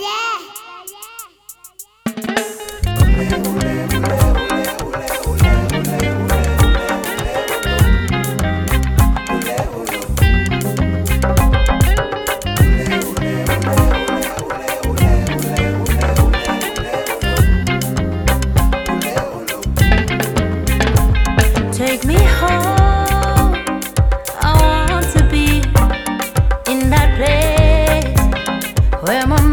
Take me home. I want to be in that place where my